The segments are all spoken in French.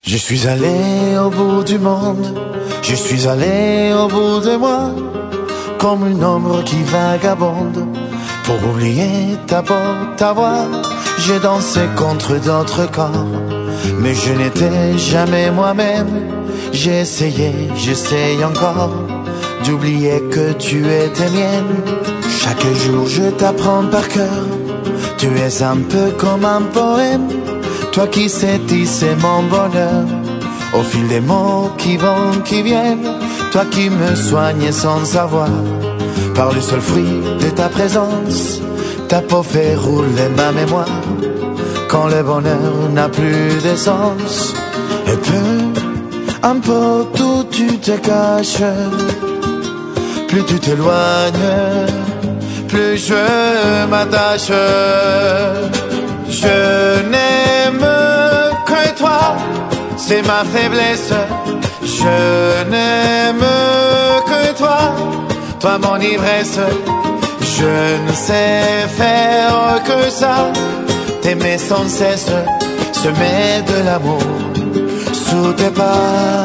Je suis allé au bout du monde, je suis allé au bout de moi, comme une ombre qui vagabonde, pour oublier ta peau, ta voix. J'ai dansé contre d'autres corps, mais je n'étais jamais moi-même. J'ai essayé, j'essaye encore, d'oublier que tu étais mienne. Chaque jour je t'apprends par cœur, tu es un peu comme un poème. Toi qui sais tisser mon bonheur, au fil des mots qui vont, qui viennent. Toi qui me soignes sans savoir, par le seul fruit de ta présence. Ta peau fait rouler ma mémoire, quand le bonheur n'a plus de sens. Et peu importe où tu te caches, plus tu t'éloignes, plus je m'attache. Je n'aime que toi, c'est ma faiblesse. Je n'aime que toi, toi mon ivresse. Je ne sais faire que ça, t'aimer sans cesse, semer de l'amour sous tes pas.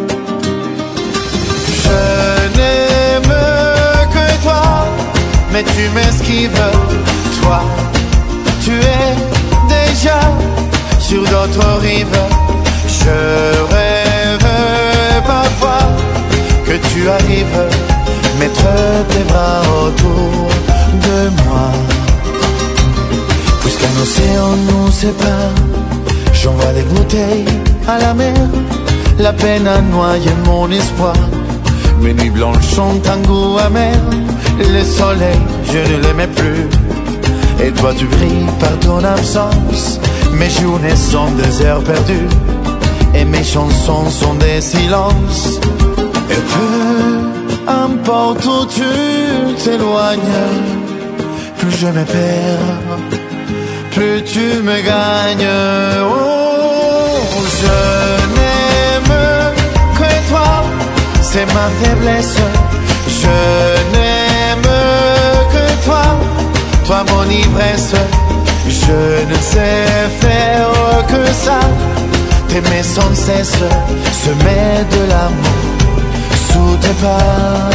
Je n'aime que toi, mais tu m'esquives. Toi, tu es déjà sur d'autres rives. Je rêve parfois que tu arrives, mettre tes bras autour de moi. Puisqu'un océan nous sépare, j'envoie des bouteilles à la mer. La peine a noyé mon espoir, mes nuits blanches ont un goût amer. Le soleil, je ne l'aimais plus, et toi tu brilles par ton absence. Mes journées sont des heures perdues, et mes chansons sont des silences. Et peu importe où tu t'éloignes, plus je me perds, plus tu me gagnes. Oh, je n'aime que toi, c'est ma faiblesse. Je n'aime que toi, toi mon ivresse. Je ne sais faire que ça, t'aimer sans cesse, semer de l'amour sous tes pas.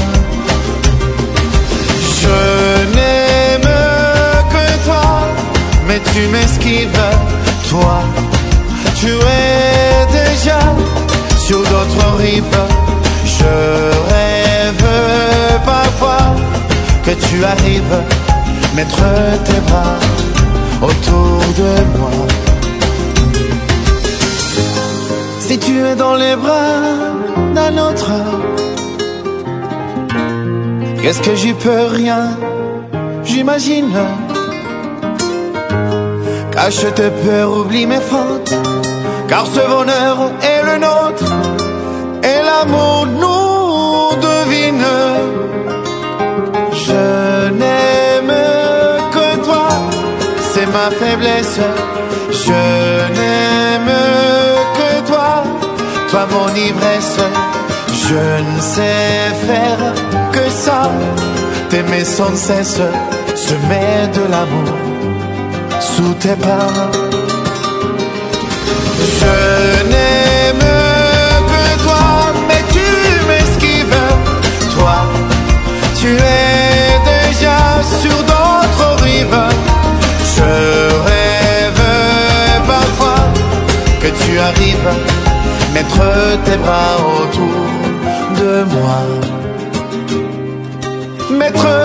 Je n'aime que toi, mais tu m'esquives. Toi, tu es déjà sur d'autres rives. Je rêve parfois que tu arrives, mettre tes bras autour de moi. Si tu es dans les bras d'un autre, qu'est-ce que j'y peux rien, j'imagine. Cache tes peurs, oublie mes fautes, car ce bonheur est le nôtre, et l'amour nous devine. Je n'aime que toi, c'est ma faiblesse. Je n'aime que toi, toi mon ivresse. Je ne sais faire que ça, t'aimer sans cesse, semer de l'amour sous tes pas. Je n'aime que toi, mais tu m'esquives. Toi, tu es déjà sur d'autres rives. Je rêve parfois que tu arrives, mettre tes bras autour de moi, mettre